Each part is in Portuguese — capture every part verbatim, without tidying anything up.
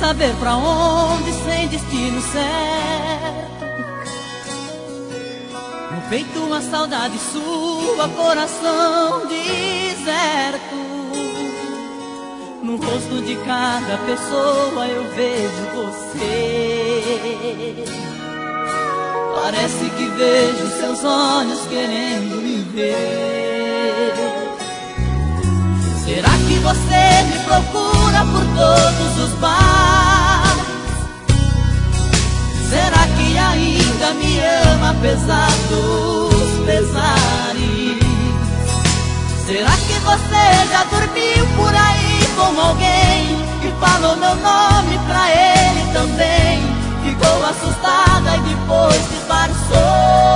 saber pra onde, sem destino certo. No peito uma saudade sua, coração deserto. No rosto de cada pessoa eu vejo você. Parece que vejo seus olhos querendo me ver. Será que você me procura por todos os bares? Será que ainda me ama apesar dos pesares? Será que você já dormiu por aí com alguém que falou meu nome pra ele também? Ficou assustada e depois disfarçou.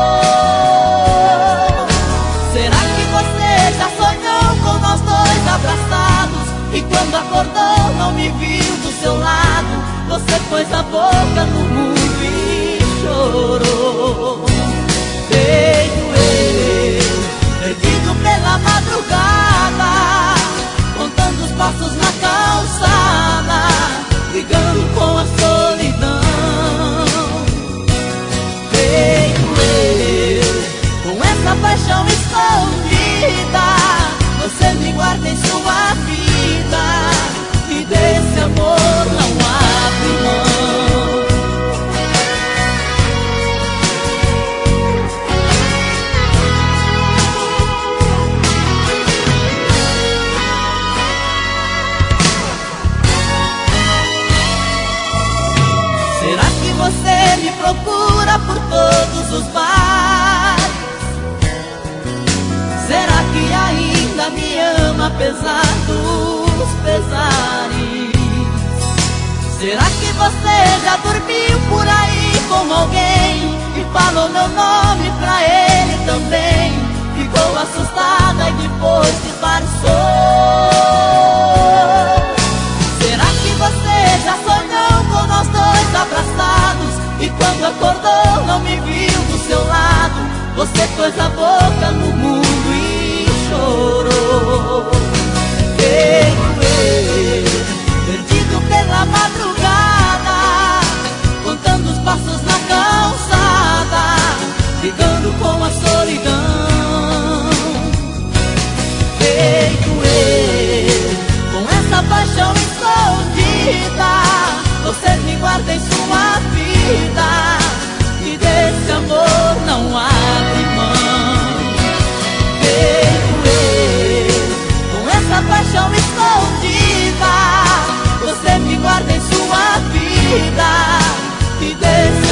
Será que você já sonhou com nós dois abraçados e quando acordou não me viu do seu lado? Você pôs a boca no mundo e chorou. Feito eu, perdido pela madrugada, contando os passos na calçada, brigando com a solidão. Feito eu, com essa paixão escondida, você me guarda em sua vida e desse amor não abre mão. Será que você me procura por todos os bares? Será que ainda me ama apesar dos pesares? Será que você já dormiu por aí com alguém e falou meu nome pra ele também? Ficou assustada e depois disfarçou. Será que você já sonhou com nós dois abraçados e quando acordou não me viu do seu lado? Você pôs a boca no mundo e chorou. Feito eu, perdido pela madrugada, contando os passos na calçada, brigando com a solidão. Feito eu, com essa paixão escondida, você me guarda em sua vida e desse amor não abre mão. Feito eu, com essa paixão escondida, você me guarda em sua vida e desse